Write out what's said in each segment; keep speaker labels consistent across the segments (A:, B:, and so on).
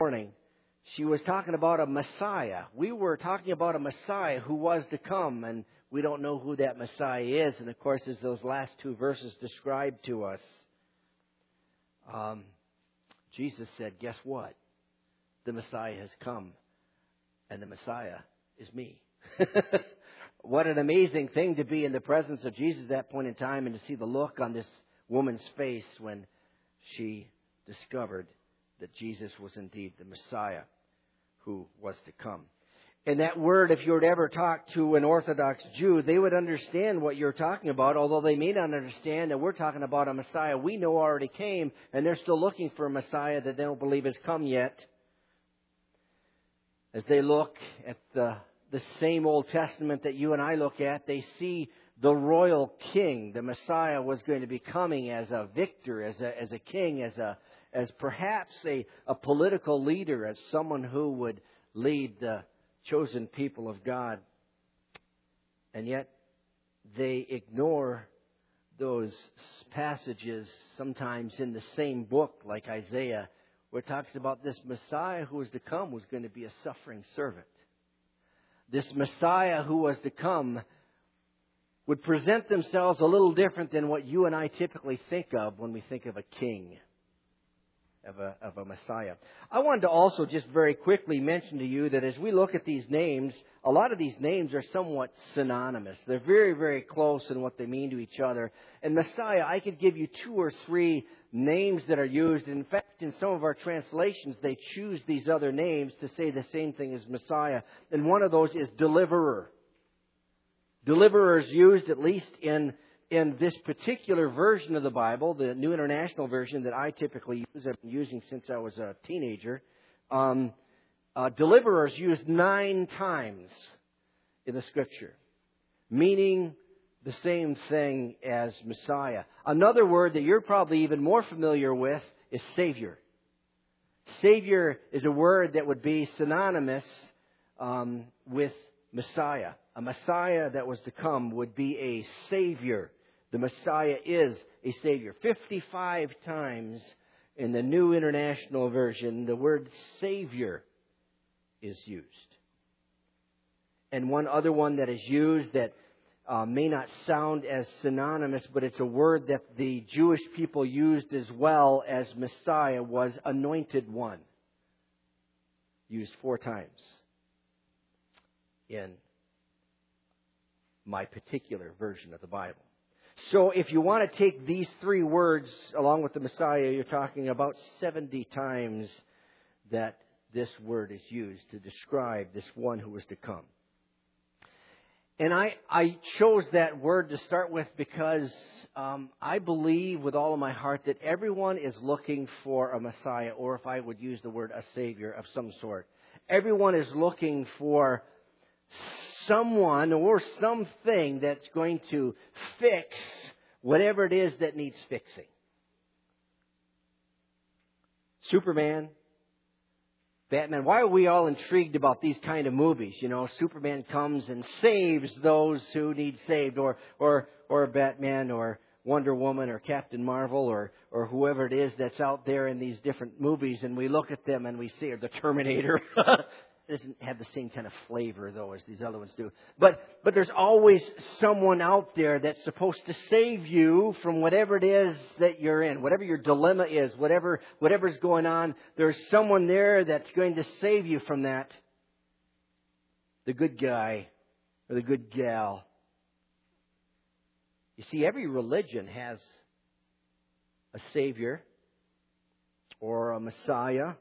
A: morning, she was talking about a Messiah. We were talking about a Messiah who was to come, and we don't know who that Messiah is. And of course, as those last two verses describe to us, Jesus said, guess what? The Messiah has come, and the Messiah is me. What an amazing thing to be in the presence of Jesus at that point in time and to see the look on this woman's face when she discovered that Jesus was indeed the Messiah who was to come. And that word, if you were to ever talk to an Orthodox Jew, they would understand what you're talking about, although they may not understand that we're talking about a Messiah we know already came, and they're still looking for a Messiah that they don't believe has come yet. As they look at the same Old Testament that you and I look at, they see the royal king. The Messiah was going to be coming as a victor, as a king, as perhaps a political leader, as someone who would lead the chosen people of God. And yet they ignore those passages sometimes in the same book, like Isaiah, where it talks about this Messiah who was to come was going to be a suffering servant. This Messiah who was to come would present themselves a little different than what you and I typically think of when we think of a king, of a Messiah. I wanted to also just very quickly mention to you that as we look at these names, a lot of these names are somewhat synonymous. They're very, very close in what they mean to each other. And Messiah, I could give you 2 or 3 names that are used. In fact, in some of our translations, they choose these other names to say the same thing as Messiah. And one of those is deliverer. Deliverer is used, at least in this particular version of the Bible, the New International Version that I typically use, I've been using since I was a teenager. Deliverer is used 9 times in the Scripture, meaning the same thing as Messiah. Another word that you're probably even more familiar with is Savior. Savior is a word that would be synonymous with Messiah. A Messiah that was to come would be a Savior. The Messiah is a Savior. 55 times in the New International Version, the word Savior is used. And one other one that is used that may not sound as synonymous, but it's a word that the Jewish people used as well as Messiah, was Anointed One. Used 4 times in my particular version of the Bible. So if you want to take these 3 words along with the Messiah, you're talking about 70 times that this word is used to describe this one who was to come. And I chose that word to start with because I believe with all of my heart that everyone is looking for a Messiah, or if I would use the word, a Savior of some sort. Everyone is looking for someone or something that's going to fix whatever it is that needs fixing. Superman, Batman. Why are we all intrigued about these kind of movies? You know, Superman comes and saves those who need saved, or Batman, or Wonder Woman, or Captain Marvel, or whoever it is that's out there in these different movies, and we look at them and we see, or the Terminator. It doesn't have the same kind of flavor, though, as these other ones do. But there's always someone out there that's supposed to save you from whatever it is that you're in, whatever your dilemma is, whatever's going on. There's someone there that's going to save you from that. The good guy or the good gal. You see, every religion has a Savior or a Messiah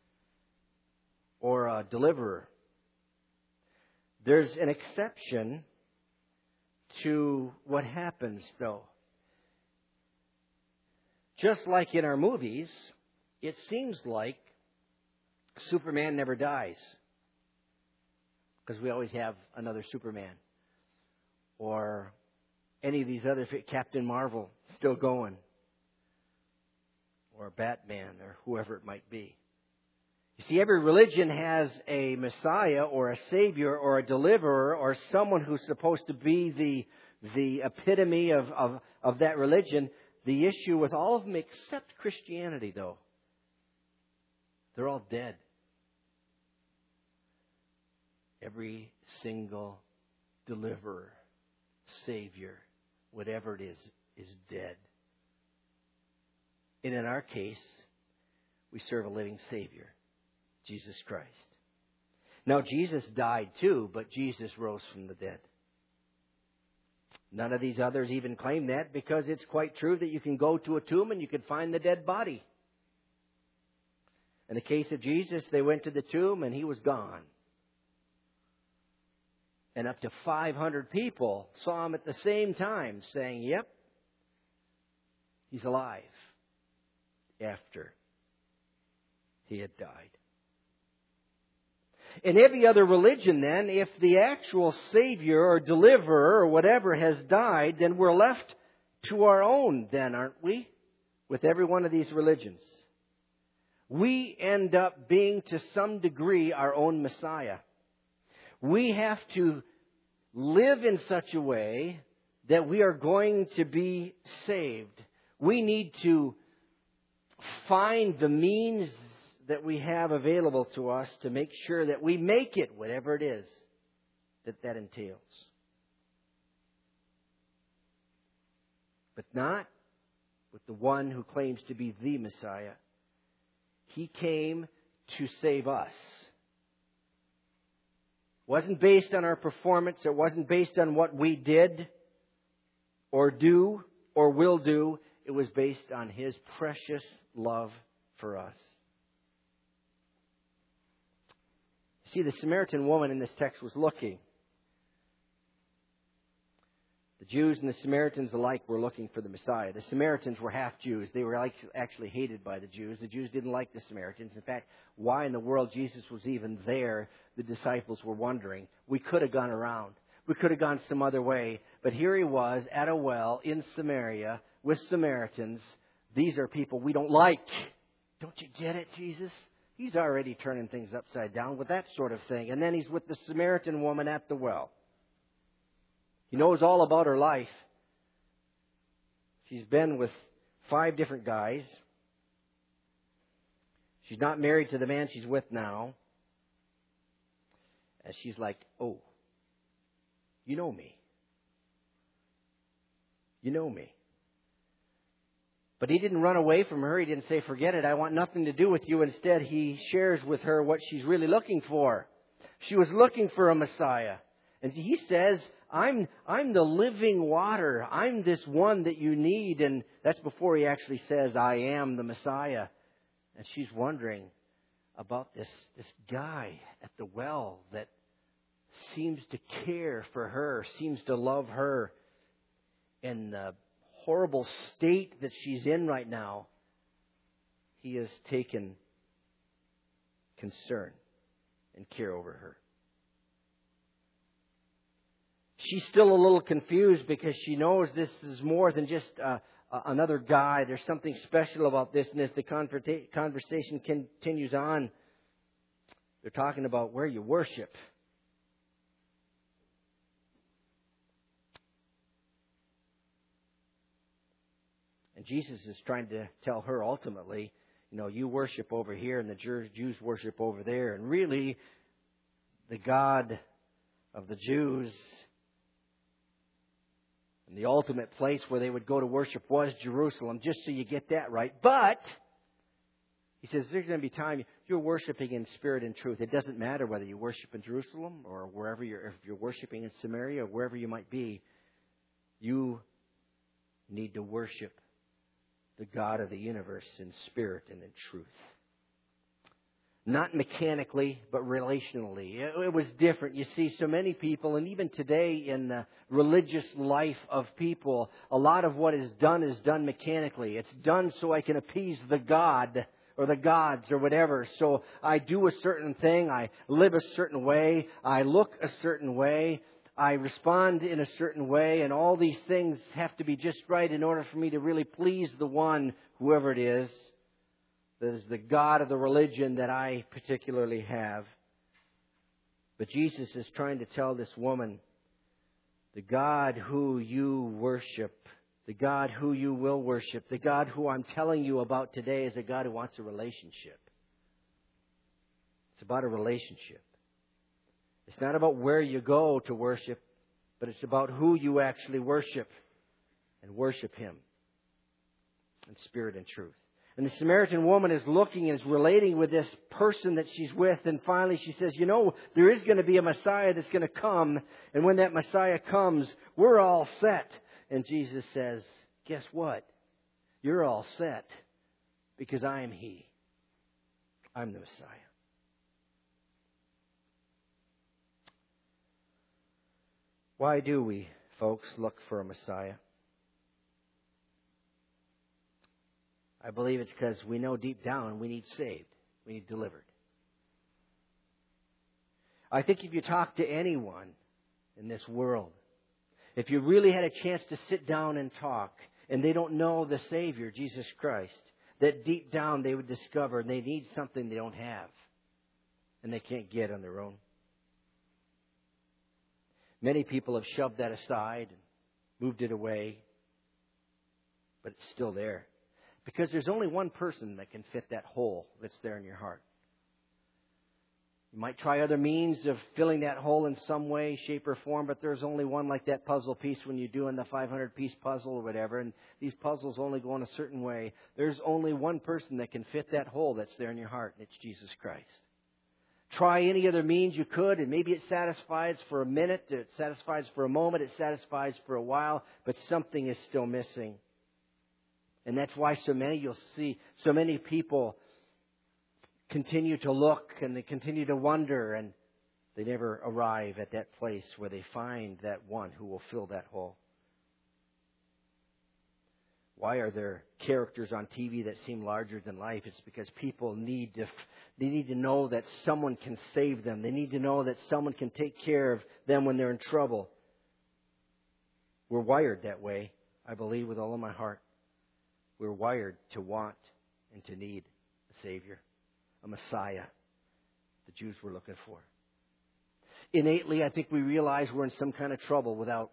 A: or a deliverer. There's an exception to what happens, though. Just like in our movies, it seems like Superman never dies, because we always have another Superman. Or any of these other, Captain Marvel, still going. Or Batman, or whoever it might be. You see, every religion has a Messiah or a Savior or a deliverer or someone who's supposed to be the epitome of that religion. The issue with all of them except Christianity, though, they're all dead every single deliverer, Savior, whatever it is dead. And in our case, we serve a living Savior, Jesus Christ. Now, Jesus died too, but Jesus rose from the dead. None of these others even claim that, because it's quite true that you can go to a tomb and you can find the dead body. In the case of Jesus, they went to the tomb and He was gone. And up to 500 people saw Him at the same time saying, yep, He's alive, after He had died. In every other religion, then, if the actual Savior or deliverer or whatever has died, then we're left to our own, then, aren't we? With every one of these religions. We end up being, to some degree, our own Messiah. We have to live in such a way that we are going to be saved. We need to find the means that we have available to us to make sure that we make it, whatever it is that entails. But not with the one who claims to be the Messiah. He came to save us. It wasn't based on our performance. It wasn't based on what we did or do or will do. It was based on His precious love for us. See, the Samaritan woman in this text was looking. The Jews and the Samaritans alike were looking for the Messiah. The Samaritans were half Jews. They were actually hated by the Jews. The Jews didn't like the Samaritans. In fact, why in the world Jesus was even there, the disciples were wondering. We could have gone around. We could have gone some other way. But here He was at a well in Samaria with Samaritans. These are people we don't like. Don't you get it, Jesus? He's already turning things upside down with that sort of thing. And then He's with the Samaritan woman at the well. He knows all about her life. She's been with 5 different guys. She's not married to the man she's with now. And she's like, oh, you know me. You know me. But He didn't run away from her. He didn't say, forget it, I want nothing to do with you. Instead, He shares with her what she's really looking for. She was looking for a Messiah. And He says, I'm the living water. I'm this one that you need. And that's before He actually says, I am the Messiah. And she's wondering about this guy at the well that seems to care for her, seems to love her. And the horrible state that she's in right now, He has taken concern and care over her. She's still a little confused because she knows this is more than just another guy. There's something special about this. And as the conversation continues on, they're talking about where you worship. And Jesus is trying to tell her ultimately, you worship over here and the Jews worship over there. And really, the God of the Jews and the ultimate place where they would go to worship was Jerusalem, just so you get that right. But He says there's going to be time you're worshiping in spirit and truth. It doesn't matter whether you worship in Jerusalem or wherever if you're worshiping in Samaria or wherever you might be. You need to worship the God of the universe in spirit and in truth. Not mechanically, but relationally. It was different. You see, so many people, and even today in the religious life of people, a lot of what is done mechanically. It's done so I can appease the God or the gods or whatever. So I do a certain thing. I live a certain way. I look a certain way. I respond in a certain way. And all these things have to be just right in order for me to really please the one, whoever it is, that is the God of the religion that I particularly have. But Jesus is trying to tell this woman, the God who you worship, the God who you will worship, the God who I'm telling you about today is a God who wants a relationship. It's about a relationship. It's not about where you go to worship, but it's about who you actually worship, and worship Him in spirit and truth. And the Samaritan woman is looking and is relating with this person that she's with. And finally she says, there is going to be a Messiah that's going to come. And when that Messiah comes, we're all set. And Jesus says, guess what? You're all set because I am He. I'm the Messiah. Why do we, folks, look for a Messiah? I believe it's because we know deep down we need saved. We need delivered. I think if you talk to anyone in this world, if you really had a chance to sit down and talk, and they don't know the Savior, Jesus Christ, that deep down they would discover they need something they don't have and they can't get on their own. Many people have shoved that aside and moved it away, but it's still there. Because there's only one person that can fit that hole that's there in your heart. You might try other means of filling that hole in some way, shape, or form, but there's only one, like that puzzle piece when you're doing the 500-piece puzzle or whatever, and these puzzles only go in a certain way. There's only one person that can fit that hole that's there in your heart, and it's Jesus Christ. Try any other means you could, and maybe it satisfies for a minute, it satisfies for a moment, it satisfies for a while, but something is still missing. And that's why you'll see so many people continue to look and they continue to wonder, and they never arrive at that place where they find that one who will fill that hole. Why are there characters on TV that seem larger than life? It's because people need to know that someone can save them. They need to know that someone can take care of them when they're in trouble. We're wired that way, I believe with all of my heart. We're wired to want and to need a Savior, a Messiah. The Jews were looking for. Innately, I think we realize we're in some kind of trouble without.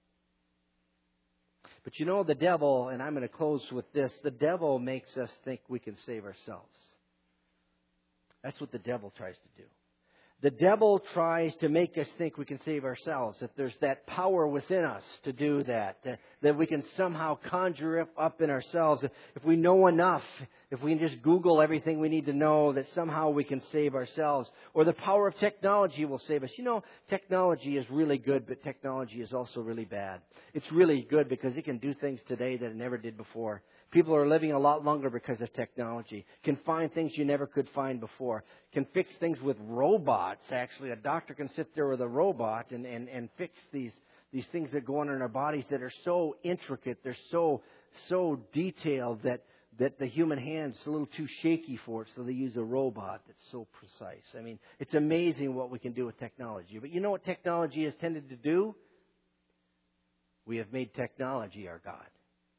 A: But the devil, and I'm going to close with this, the devil makes us think we can save ourselves. That's what the devil tries to do. The devil tries to make us think we can save ourselves, that there's that power within us to do that, that we can somehow conjure up in ourselves. If we know enough, if we can just Google everything we need to know, that somehow we can save ourselves. Or the power of technology will save us. Technology is really good, but technology is also really bad. It's really good because it can do things today that it never did before. People are living a lot longer because of technology. Can find things you never could find before. Can fix things with robots, actually. A doctor can sit there with a robot and fix these things that go on in our bodies that are so intricate. They're so detailed that the human hand's a little too shaky for it, so they use a robot that's so precise. I mean, it's amazing what we can do with technology. But you know what technology has tended to do? We have made technology our God.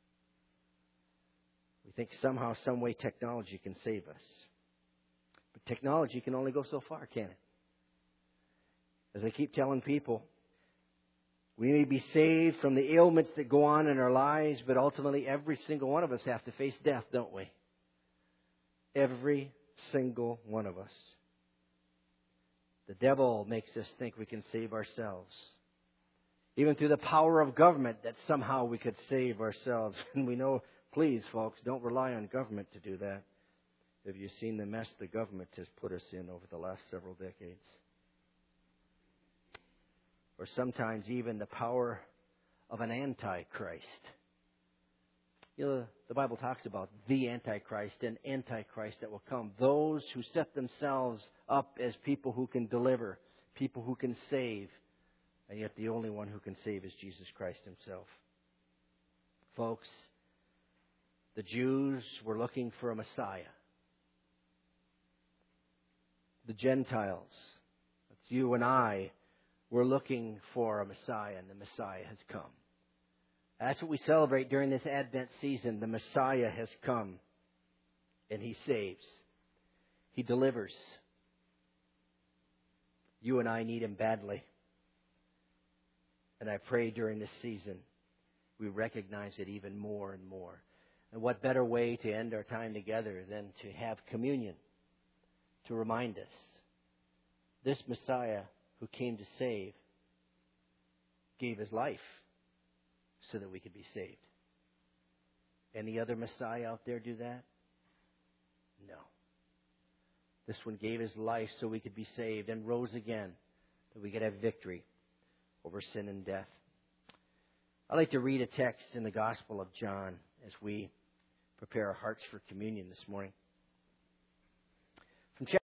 A: We think somehow, some way technology can save us. But technology can only go so far, can't it? As I keep telling people, we may be saved from the ailments that go on in our lives, but ultimately every single one of us have to face death, don't we? Every single one of us. The devil makes us think we can save ourselves. Even through the power of government, that somehow we could save ourselves. And we know, please, folks, don't rely on government to do that. Have you seen the mess the government has put us in over the last several decades? Or sometimes even the power of an antichrist. The Bible talks about the antichrist and antichrist that will come. Those who set themselves up as people who can deliver, people who can save. And yet the only one who can save is Jesus Christ Himself. Folks, the Jews were looking for a Messiah. The Gentiles, that's you and I, we're looking for a Messiah, and the Messiah has come. That's what we celebrate during this Advent season. The Messiah has come, and He saves. He delivers. You and I need Him badly. And I pray during this season we recognize it even more and more. And what better way to end our time together than to have communion to remind us this Messiah who came to save, gave his life so that we could be saved. Any other Messiah out there do that? No. This one gave his life so we could be saved and rose again, that we could have victory over sin and death. I'd like to read a text in the Gospel of John as we prepare our hearts for communion this morning. From